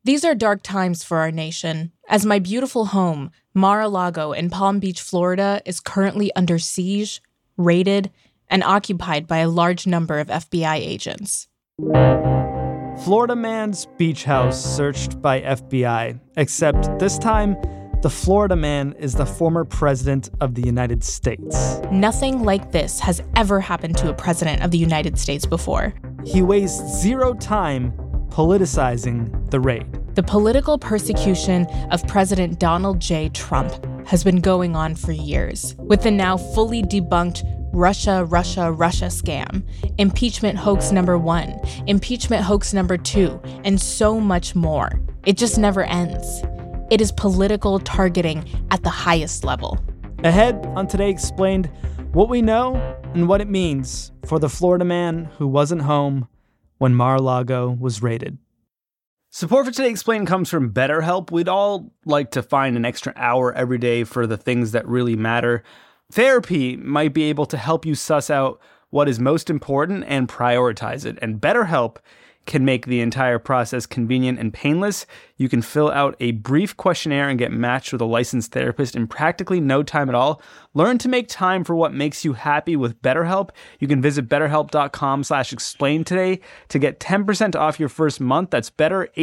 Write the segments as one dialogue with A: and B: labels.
A: These are dark times for our nation, as my beautiful home, Mar-a-Lago in Palm Beach, Florida, is currently under siege, raided, and occupied by a large number of FBI agents.
B: Florida man's beach house searched by FBI, except this time, the Florida man is the former president of the United States.
A: Nothing like this has ever happened to a president of the United States before.
B: He wastes zero time politicizing the raid.
A: The political persecution of President Donald J. Trump has been going on for years, with the now fully debunked Russia scam, impeachment hoax number 1, impeachment hoax number 2, and so much more. It just never ends. It is political targeting at the highest level.
B: Ahead on Today Explained, what we know and what it means for the Florida man who wasn't home when Mar-a-Lago was raided. Support for Today Explained comes from BetterHelp. We'd all like to find an extra hour every day for the things that really matter. Therapy might be able to help you suss out what is most important and prioritize it. And BetterHelp can make the entire process convenient and painless. You can fill out a brief questionnaire and get matched with a licensed therapist in practically no time at all. Learn to make time for what makes you happy with BetterHelp. You can visit betterhelp.com/explain today to get 10% off your first month. That's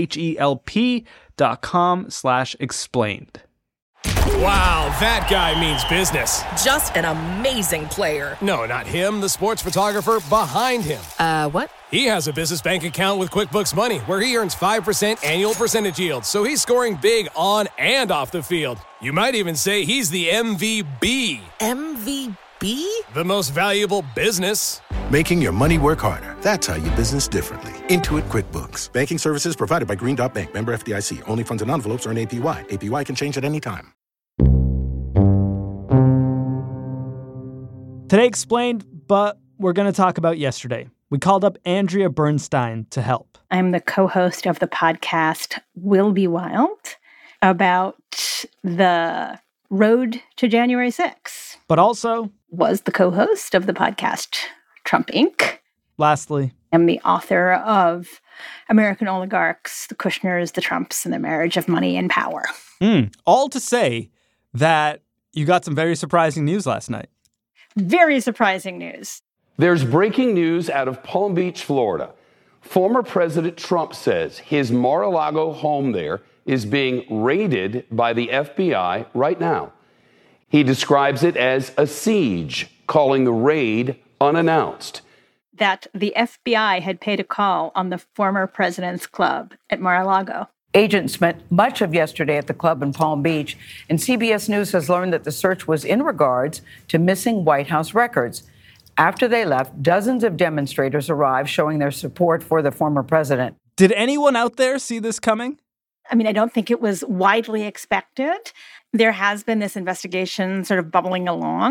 B: betterhelp.com/explained.
C: Wow, that guy means business.
D: Just an amazing player.
C: No, not him, the sports photographer behind him.
D: What?
C: He has a business bank account with QuickBooks Money where he earns 5% annual percentage yield, so he's scoring big on and off the field. You might even say he's the MVB.
D: MVP?
C: The most valuable business.
E: Making your money work harder. That's how you business differently. Intuit QuickBooks. Banking services provided by Green Dot Bank. Member FDIC. Only funds and envelopes earn APY. APY can change at any time.
B: Today Explained, but we're going to talk about yesterday. We called up Andrea Bernstein to help.
F: I'm the co-host of the podcast Will Be Wild about the road to January 6th.
B: But also
F: was the co-host of the podcast Trump Inc.
B: Lastly,
F: I'm the author of American Oligarchs, the Kushners, the Trumps, and the Marriage of Money and Power.
B: All to say that you got some very surprising news last night.
F: Very surprising news.
G: There's breaking news out of Palm Beach, Florida. Former President Trump says his Mar-a-Lago home there is being raided by the FBI right now. He describes it as a siege, calling the raid unannounced.
F: That the FBI had paid a call on the former president's club at Mar-a-Lago.
H: Agents spent much of yesterday at the club in Palm Beach, and CBS News has learned that the search was in regards to missing White House records. After they left, dozens of demonstrators arrived showing their support for the former president.
B: Did anyone out there see this coming?
F: I mean, I don't think it was widely expected. There has been this investigation sort of bubbling along.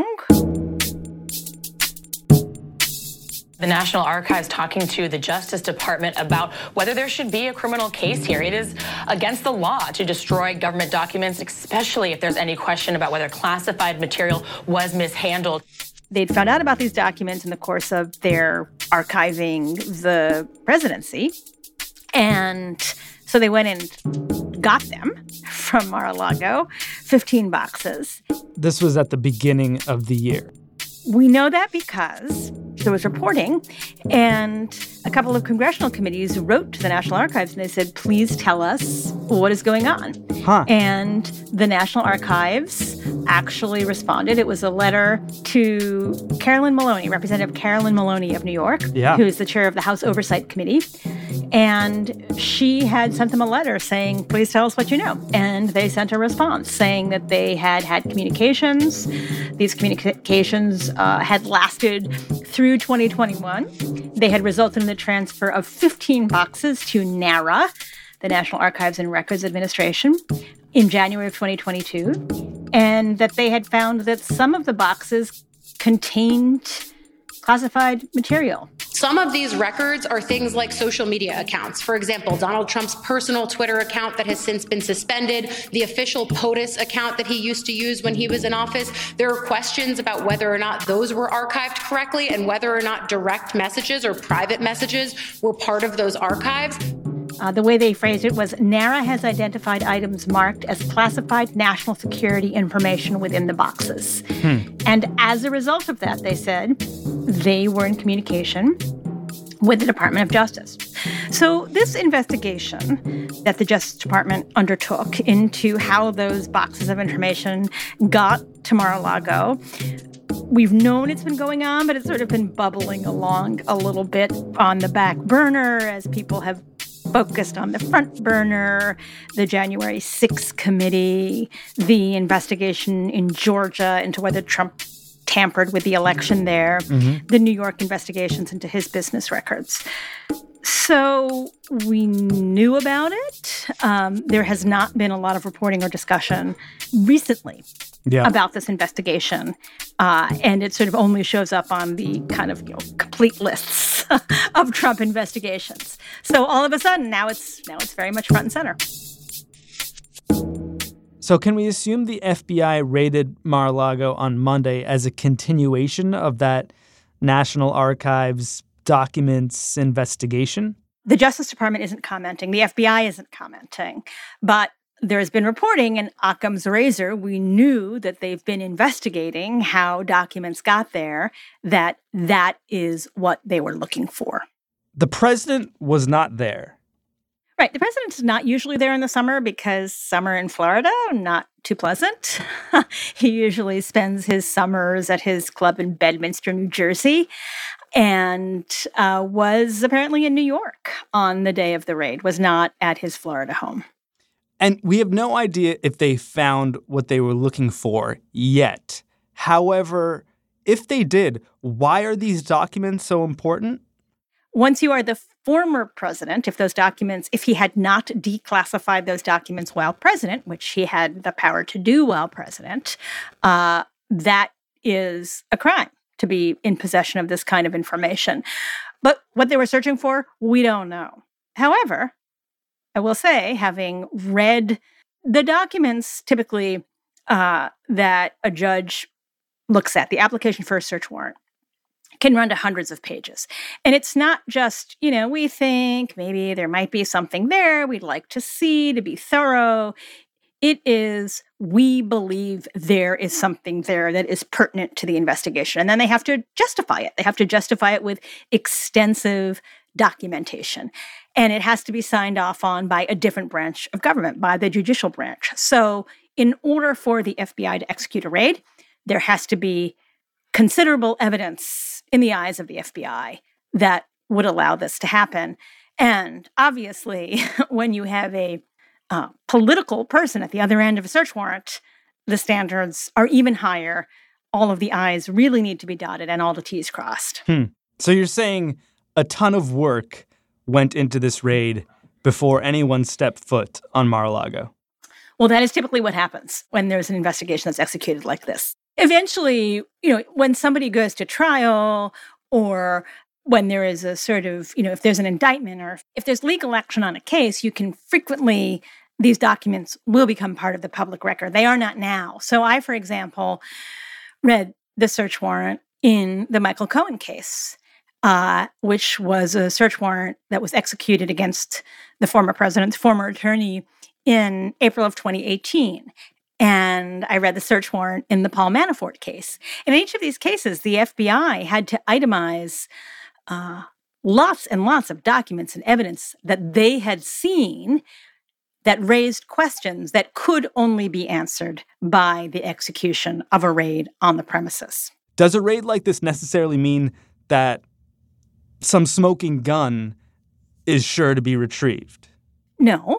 I: The National Archives talking to the Justice Department about whether there should be a criminal case here. It is against the law to destroy government documents, especially if there's any question about whether classified material was mishandled.
F: They'd found out about these documents in the course of their archiving the presidency. And so they went and got them from Mar-a-Lago, 15 boxes.
B: This was at the beginning of the year.
F: We know that because there was reporting, and a couple of congressional committees wrote to the National Archives, and they said, please tell us what is going on. And the National Archives actually responded. It was a letter to Carolyn Maloney, Representative Carolyn Maloney of New York, who is the chair of the House Oversight Committee. And she had sent them a letter saying, please tell us what you know. And they sent a response saying that they had communications. These communications had lasted through 2021. They had resulted in the transfer of 15 boxes to NARA, the National Archives and Records Administration, in January of 2022. And that they had found that some of the boxes contained classified material.
J: Some of these records are things like social media accounts. For example, Donald Trump's personal Twitter account that has since been suspended, the official POTUS account that he used to use when he was in office. There are questions about whether or not those were archived correctly and whether or not direct messages or private messages were part of those archives.
F: The way they phrased it was, NARA has identified items marked as classified national security information within the boxes. And as a result of that, they said, they were in communication with the Department of Justice. So this investigation that the Justice Department undertook into how those boxes of information got to Mar-a-Lago, we've known it's been going on, but it's sort of been bubbling along a little bit on the back burner as people have focused on the front burner, the January 6th committee, the investigation in Georgia into whether Trump tampered with the election there, the New York investigations into his business records. So we knew about it. There has not been a lot of reporting or discussion recently about this investigation. And it sort of only shows up on the kind of, complete lists of Trump investigations. So all of a sudden, now it's very much front and center.
B: So can we assume the FBI raided Mar-a-Lago on Monday as a continuation of that National Archives documents investigation?
F: The Justice Department isn't commenting. The FBI isn't commenting. But there has been reporting in Occam's razor. We knew that they've been investigating how documents got there, that is what they were looking for.
B: The president was not there.
F: Right. The president's not usually there in the summer because summer in Florida, not too pleasant. He usually spends his summers at his club in Bedminster, New Jersey, and was apparently in New York on the day of the raid, was not at his Florida home.
B: And we have no idea if they found what they were looking for yet. However, if they did, why are these documents so important?
F: Once you are the former president, if he had not declassified those documents while president, which he had the power to do while president, that is a crime to be in possession of this kind of information. But what they were searching for, we don't know. However, I will say, having read the documents typically that a judge looks at, the application for a search warrant, can run to hundreds of pages. And it's not just, we think maybe there might be something there we'd like to see to be thorough. It is, we believe there is something there that is pertinent to the investigation. And then they have to justify it. They have to justify it with extensive documentation. And it has to be signed off on by a different branch of government, by the judicial branch. So in order for the FBI to execute a raid, there has to be considerable evidence in the eyes of the FBI that would allow this to happen. And obviously, when you have a political person at the other end of a search warrant, the standards are even higher. All of the I's really need to be dotted and all the T's crossed.
B: So you're saying a ton of work went into this raid before anyone stepped foot on Mar-a-Lago?
F: Well, that is typically what happens when there's an investigation that's executed like this. Eventually, when somebody goes to trial or when there is a sort of, if there's an indictment or if there's legal action on a case, you can frequently, these documents will become part of the public record. They are not now. So I, for example, read the search warrant in the Michael Cohen case, which was a search warrant that was executed against the former president's former attorney in April of 2018. And I read the search warrant in the Paul Manafort case. In each of these cases, the FBI had to itemize lots and lots of documents and evidence that they had seen that raised questions that could only be answered by the execution of a raid on the premises.
B: Does a raid like this necessarily mean that some smoking gun is sure to be retrieved?
F: No.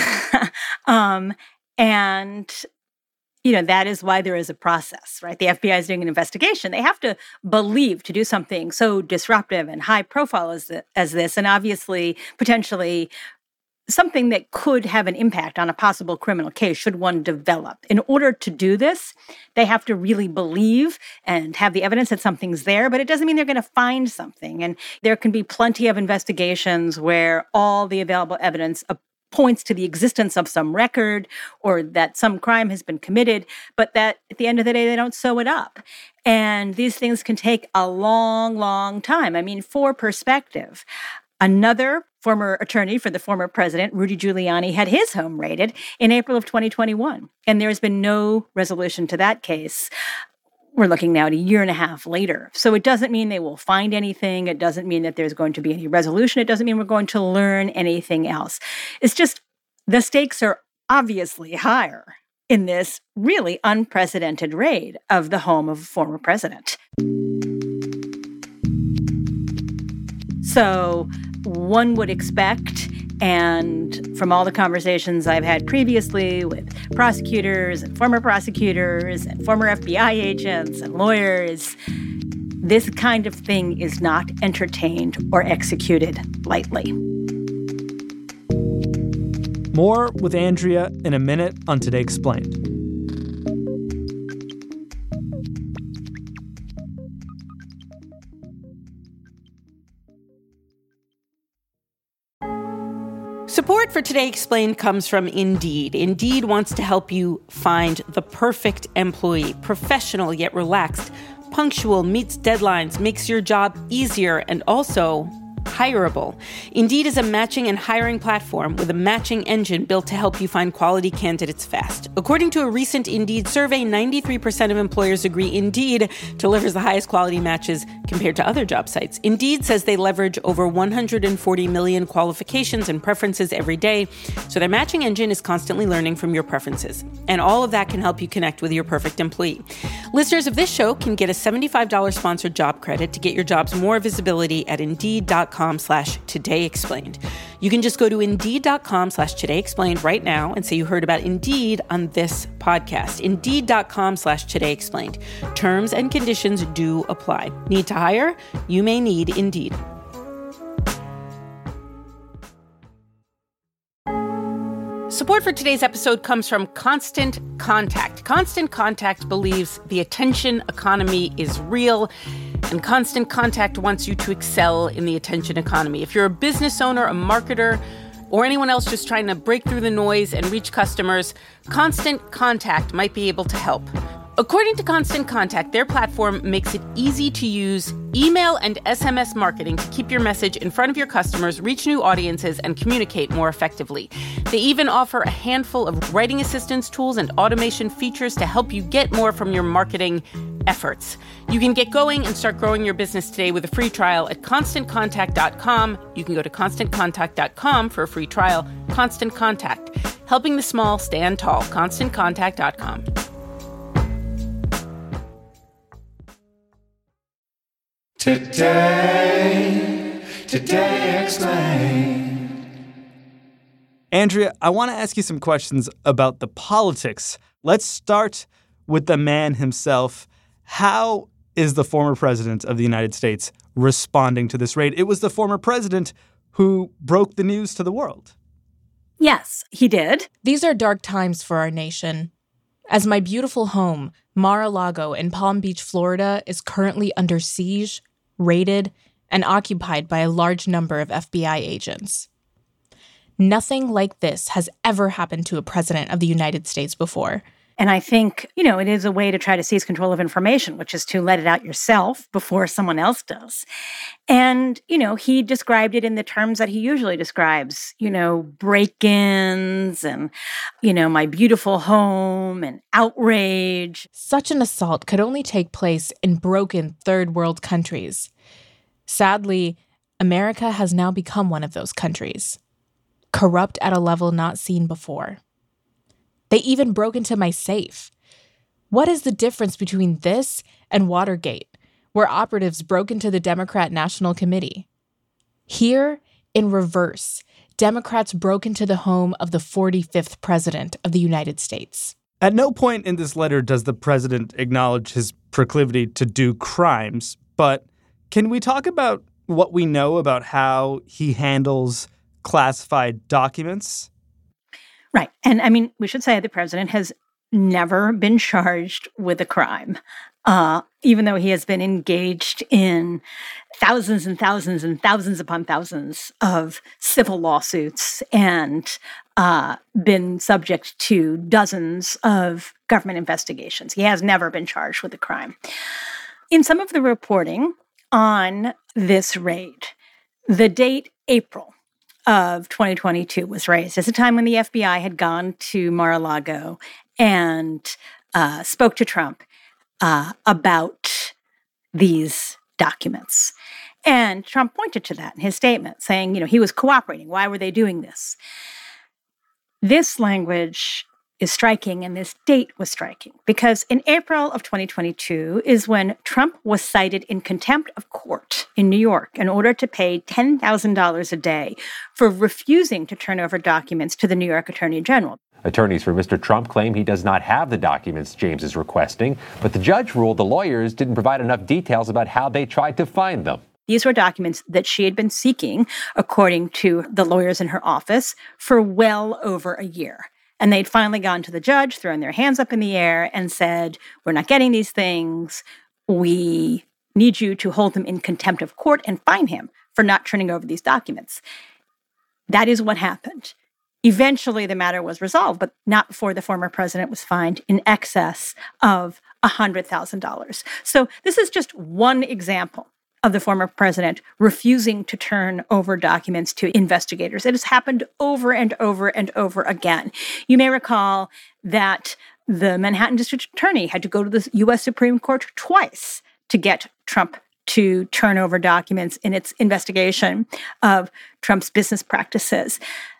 F: And that is why there is a process, right? The FBI is doing an investigation. They have to believe to do something so disruptive and high profile as this, and obviously, potentially, something that could have an impact on a possible criminal case should one develop. In order to do this, they have to really believe and have the evidence that something's there, but it doesn't mean they're going to find something. And there can be plenty of investigations where all the available evidence points to the existence of some record or that some crime has been committed, but that at the end of the day, they don't sew it up. And these things can take a long, long time. I mean, for perspective, Another former attorney for the former president, Rudy Giuliani, had his home raided in April of 2021, and there has been no resolution to that case. We're looking now at a year and a half later. So it doesn't mean they will find anything. It doesn't mean that there's going to be any resolution. It doesn't mean we're going to learn anything else. It's just the stakes are obviously higher in this really unprecedented raid of the home of a former president. So one would expect, and from all the conversations I've had previously with prosecutors and former FBI agents and lawyers, this kind of thing is not entertained or executed lightly.
B: More with Andrea in a minute on Today Explained.
K: Support for Today Explained comes from Indeed. Indeed wants to help you find the perfect employee, professional yet relaxed, punctual, meets deadlines, makes your job easier, and also hireable. Indeed is a matching and hiring platform with a matching engine built to help you find quality candidates fast. According to a recent Indeed survey, 93% of employers agree Indeed delivers the highest quality matches compared to other job sites. Indeed says they leverage over 140 million qualifications and preferences every day, so their matching engine is constantly learning from your preferences. And all of that can help you connect with your perfect employee. Listeners of this show can get a $75 sponsored job credit to get your jobs more visibility at Indeed.com/todayexplained. You can just go to Indeed.com/todayexplained right now and say you heard about Indeed on this podcast. Indeed.com/todayexplained. Terms and conditions do apply. Need to hire? You may need Indeed. Support for today's episode comes from Constant Contact. Constant Contact believes the attention economy is real, and Constant Contact wants you to excel in the attention economy. If you're a business owner, a marketer, or anyone else just trying to break through the noise and reach customers, Constant Contact might be able to help. According to Constant Contact, their platform makes it easy to use email and SMS marketing to keep your message in front of your customers, reach new audiences, and communicate more effectively. They even offer a handful of writing assistance tools and automation features to help you get more from your marketing efforts. You can get going and start growing your business today with a free trial at ConstantContact.com. You can go to ConstantContact.com for a free trial. Constant Contact, helping the small stand tall. ConstantContact.com.
B: Today Explained. Andrea, I want to ask you some questions about the politics. Let's start with the man himself. How is the former president of the United States responding to this raid? It was the former president who broke the news to the world.
F: Yes, he did.
A: These are dark times for our nation. As my beautiful home, Mar-a-Lago in Palm Beach, Florida, is currently under siege, raided, and occupied by a large number of FBI agents. Nothing like this has ever happened to a president of the United States before.
F: And I think, it is a way to try to seize control of information, which is to let it out yourself before someone else does. And, he described it in the terms that he usually describes, break-ins and, my beautiful home and outrage.
A: Such an assault could only take place in broken third world countries. Sadly, America has now become one of those countries, corrupt at a level not seen before. They even broke into my safe. What is the difference between this and Watergate, where operatives broke into the Democrat National Committee? Here, in reverse, Democrats broke into the home of the 45th president of the United States.
B: At no point in this letter does the president acknowledge his proclivity to do crimes, but can we talk about what we know about how he handles classified documents?
F: Right. And we should say the president has never been charged with a crime, even though he has been engaged in thousands and thousands and thousands upon thousands of civil lawsuits and been subject to dozens of government investigations. He has never been charged with a crime. In some of the reporting on this raid, The date, April of 2022, was raised as a time when the FBI had gone to Mar-a-Lago and spoke to Trump about these documents. And Trump pointed to that in his statement, saying, he was cooperating. Why were they doing this? This language is striking, and this date was striking, because in April of 2022 is when Trump was cited in contempt of court in New York in order to pay $10,000 a day for refusing to turn over documents to the New York Attorney General.
L: Attorneys for Mr. Trump claim he does not have the documents James is requesting, but the judge ruled the lawyers didn't provide enough details about how they tried to find them.
F: These were documents that she had been seeking, according to the lawyers in her office, for well over a year. And they'd finally gone to the judge, thrown their hands up in the air and said, we're not getting these things. We need you to hold him in contempt of court and fine him for not turning over these documents. That is what happened. Eventually, the matter was resolved, but not before the former president was fined in excess of $100,000. So this is just one example of the former president refusing to turn over documents to investigators. It has happened over and over and over again. You may recall that the Manhattan District Attorney had to go to the U.S. Supreme Court twice to get Trump to turn over documents in its investigation of Trump's business practices.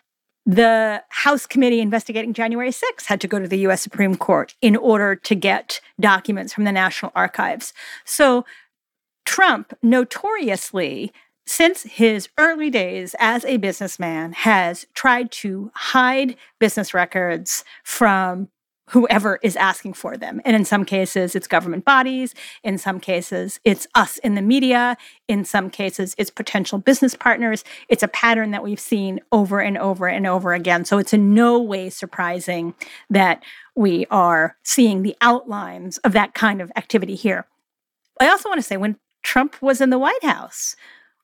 F: The House committee investigating January 6th had to go to the U.S. Supreme Court in order to get documents from the National Archives. So Trump, notoriously, since his early days as a businessman, has tried to hide business records from whoever is asking for them. And in some cases, it's government bodies. In some cases, it's us in the media. In some cases, it's potential business partners. It's a pattern that we've seen over and over and over again. So it's in no way surprising that we are seeing the outlines of that kind of activity here. I also want to say, when Trump was in the White House,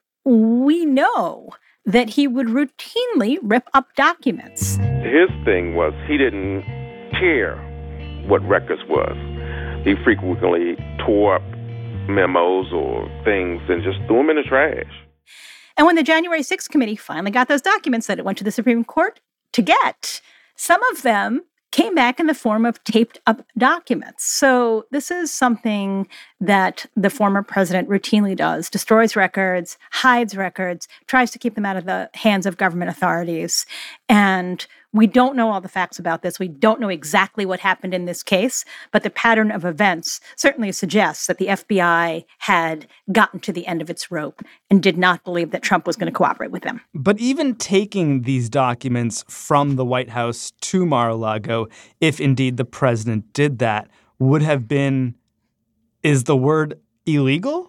F: we know that he would routinely rip up documents.
M: His thing was he didn't care what records was. He frequently tore up memos or things and just threw them in the trash.
F: And when the January 6th committee finally got those documents that it went to the Supreme Court to get, some of them came back in the form of taped up documents. So this is something that the former president routinely does: destroys records, hides records, tries to keep them out of the hands of government authorities. And we don't know all the facts about this. We don't know exactly what happened in this case, but the pattern of events certainly suggests that the FBI had gotten to the end of its rope and did not believe that Trump was going to cooperate with them.
B: But even taking these documents from the White House to Mar-a-Lago, if indeed the president did that, would have been, is the word illegal?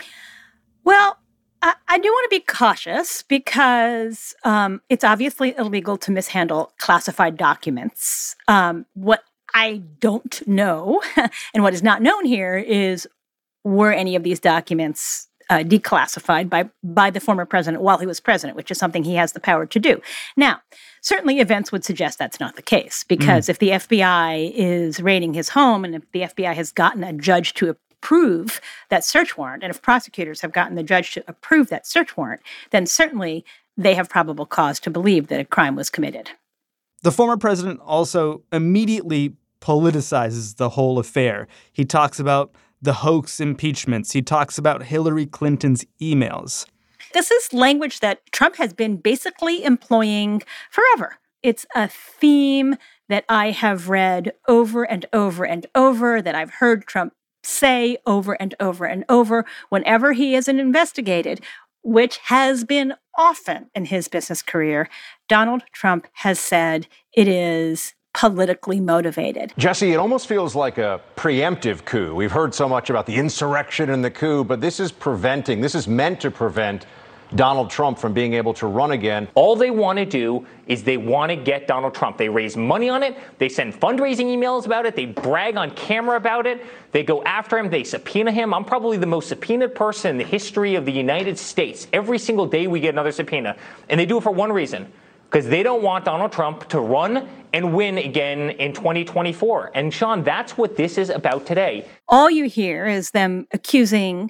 F: Well, I do want to be cautious because it's obviously illegal to mishandle classified documents. What I don't know, and what is not known here, is were any of these documents declassified by the former president while he was president, which is something he has the power to do. Now, certainly events would suggest that's not the case, because if the FBI is raiding his home and if the FBI has gotten a judge to approve that search warrant, and if prosecutors have gotten the judge to approve that search warrant, then certainly they have probable cause to believe that a crime was committed.
B: The former president also immediately politicizes the whole affair. He talks about the hoax impeachments. He talks about Hillary Clinton's emails.
F: This is language that Trump has been basically employing forever. It's a theme that I have read over and over and over, that I've heard Trump say over and over and over whenever he is investigated, which has been often in his business career. Donald Trump has said it is politically motivated.
N: Jesse, it almost feels like a preemptive coup. We've heard so much about the insurrection and the coup, but this is meant to prevent Donald Trump from being able to run again.
O: All they want to do is they want to get Donald Trump. They raise money on it. They send fundraising emails about it. They brag on camera about it. They go after him. They subpoena him. I'm probably the most subpoenaed person in the history of the United States. Every single day we get another subpoena. And they do it for one reason: because they don't want Donald Trump to run and win again in 2024. And Sean, that's what this is about today.
F: All you hear is them accusing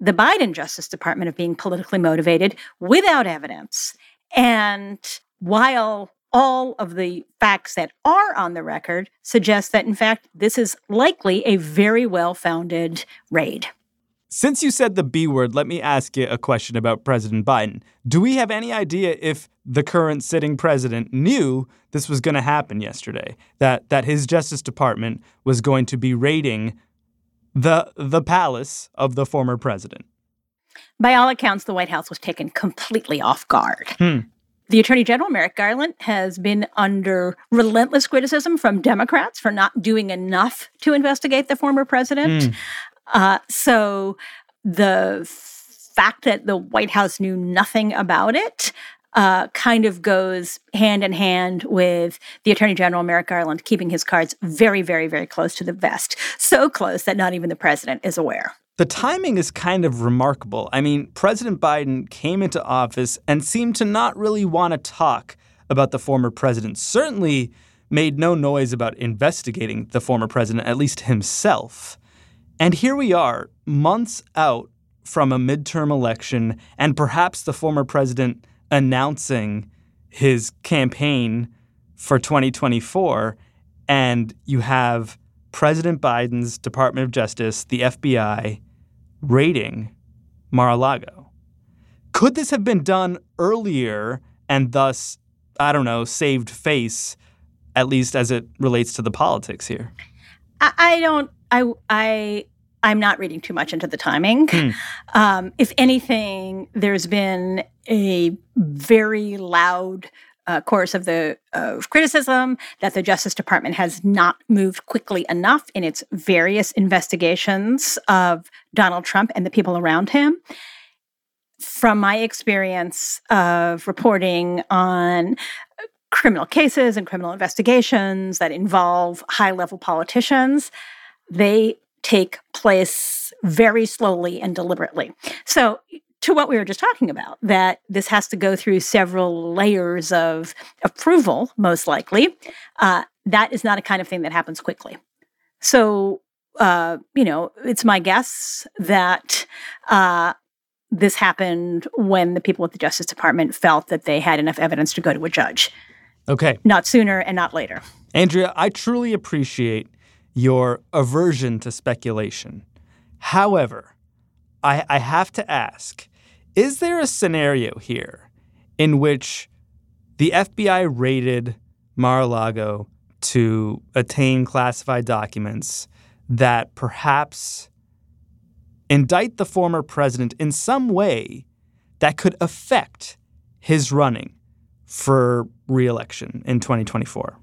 F: the Biden Justice Department of being politically motivated without evidence. And while all of the facts that are on the record suggest that, in fact, this is likely a very well-founded raid.
B: Since you said the B word, let me ask you a question about President Biden. Do we have any idea if the current sitting president knew this was going to happen yesterday, that his Justice Department was going to be raiding the palace of the former president?
F: By all accounts, the White House was taken completely off guard. The Attorney General, Merrick Garland, has been under relentless criticism from Democrats for not doing enough to investigate the former president. So the fact that the White House knew nothing about it kind of goes hand in hand with the Attorney General, Merrick Garland, keeping his cards very, very, very close to the vest. So close that not even the president is aware.
B: The timing is kind of remarkable. I mean, President Biden came into office and seemed to not really want to talk about the former president, certainly made no noise about investigating the former president, at least himself. And here we are, months out from a midterm election, and perhaps the former president announcing his campaign for 2024, and you have President Biden's Department of Justice, the FBI, raiding Mar-a-Lago. Could this have been done earlier and thus, I don't know, saved face, at least as it relates to the politics here?
F: I'm not reading too much into the timing. If anything, there's been a very loud chorus of criticism that the Justice Department has not moved quickly enough in its various investigations of Donald Trump and the people around him. From my experience of reporting on criminal cases and criminal investigations that involve high-level politicians, they take place very slowly and deliberately. So to what we were just talking about, that this has to go through several layers of approval, most likely, that is not a kind of thing that happens quickly. So, it's my guess that this happened when the people at the Justice Department felt that they had enough evidence to go to a judge.
B: Okay.
F: Not sooner and not later.
B: Andrea, I truly appreciate your aversion to speculation. However, I have to ask, is there a scenario here in which the FBI raided Mar-a-Lago to attain classified documents that perhaps indict the former president in some way that could affect his running for re-election in 2024?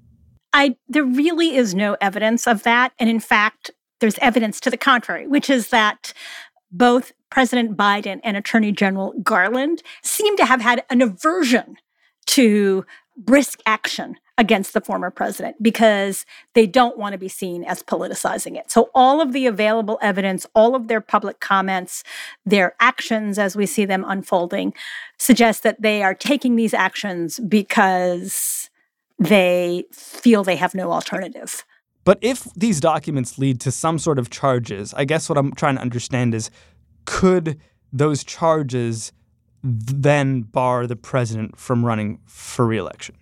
F: There really is no evidence of that. And in fact, there's evidence to the contrary, which is that both President Biden and Attorney General Garland seem to have had an aversion to brisk action against the former president because they don't want to be seen as politicizing it. So all of the available evidence, all of their public comments, their actions as we see them unfolding, suggest that they are taking these actions because they feel they have no alternative.
B: But if these documents lead to some sort of charges, I guess what I'm trying to understand is, could those charges then bar the president from running for re-election?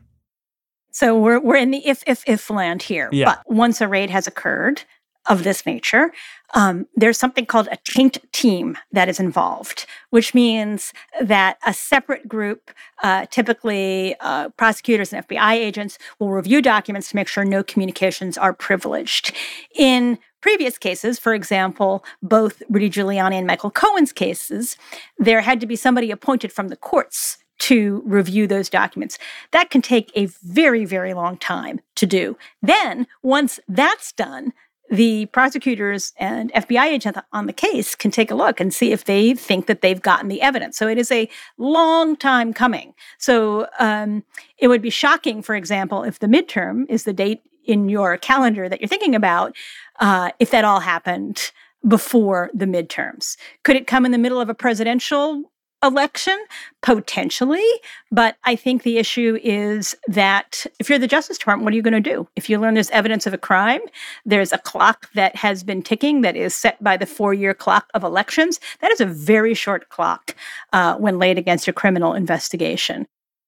F: So we're in the if land here.
B: Yeah.
F: But once a raid has occurred of this nature, there's something called a taint team that is involved, which means that a separate group, typically prosecutors and FBI agents, will review documents to make sure no communications are privileged. In previous cases, for example, both Rudy Giuliani and Michael Cohen's cases, there had to be somebody appointed from the courts to review those documents. That can take a very, very long time to do. Then, once that's done, the prosecutors and FBI agents on the case can take a look and see if they think that they've gotten the evidence. So it is a long time coming. So it would be shocking, for example, if the midterm is the date in your calendar that you're thinking about, if that all happened before the midterms. Could it come in the middle of a presidential election? Potentially. But I think the issue is that if you're the Justice Department, what are you going to do? If you learn there's evidence of a crime, there's a clock that has been ticking that is set by the 4-year clock of elections. That is a very short clock when laid against a criminal investigation.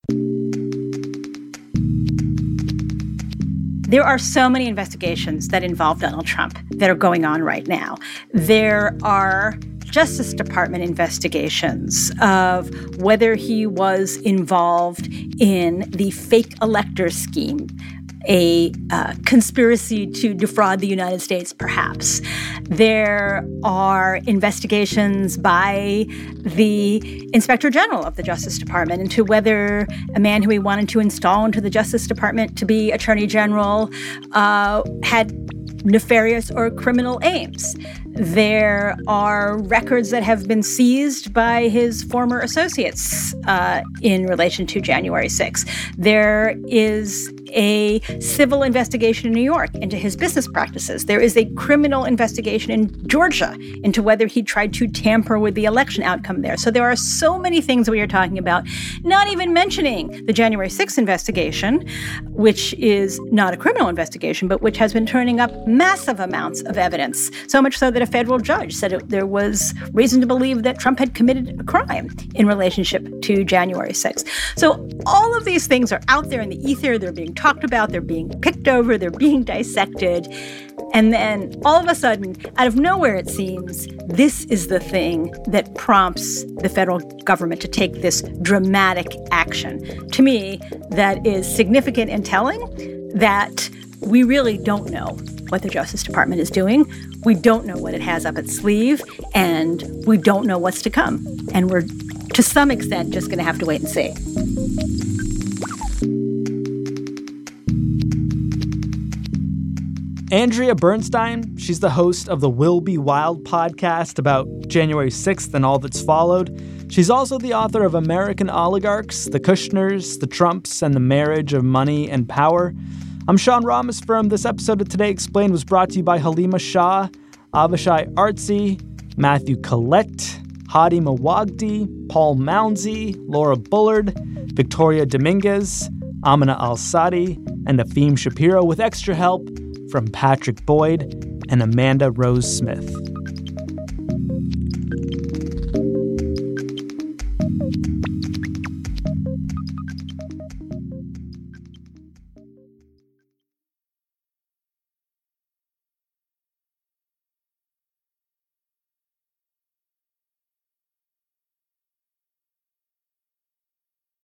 F: There are so many investigations that involve Donald Trump that are going on right now. There are Justice Department investigations of whether he was involved in the fake elector scheme, a conspiracy to defraud the United States, perhaps. There are investigations by the Inspector General of the Justice Department into whether a man who he wanted to install into the Justice Department to be Attorney General had nefarious or criminal aims. There are records that have been seized by his former associates in relation to January 6th. There is a civil investigation in New York into his business practices. There is a criminal investigation in Georgia into whether he tried to tamper with the election outcome there. So there are so many things we are talking about, not even mentioning the January 6th investigation, which is not a criminal investigation, but which has been turning up massive amounts of evidence, so much so that a federal judge said there was reason to believe that Trump had committed a crime in relationship to January 6th. So all of these things are out there in the ether. They're being talked about. They're being picked over. They're being dissected. And then all of a sudden, out of nowhere, it seems, this is the thing that prompts the federal government to take this dramatic action. To me, that is significant and telling that we really don't know what the Justice Department is doing. We don't know what it has up its sleeve, and we don't know what's to come. And we're, to some extent, just going to have to wait and see.
B: Andrea Bernstein, she's the host of the Will Be Wild podcast about January 6th and all that's followed. She's also the author of American Oligarchs, The Kushners, The Trumps, and the Marriage of Money and Power. I'm Sean Rameswaram. This episode of Today Explained was brought to you by Halima Shah, Avishai Artsy, Matthew Collette, Hadi Mawagdi, Paul Mounsey, Laura Bullard, Victoria Dominguez, Amina Al-Sadi, and Afim Shapiro, with extra help from Patrick Boyd and Amanda Rose Smith.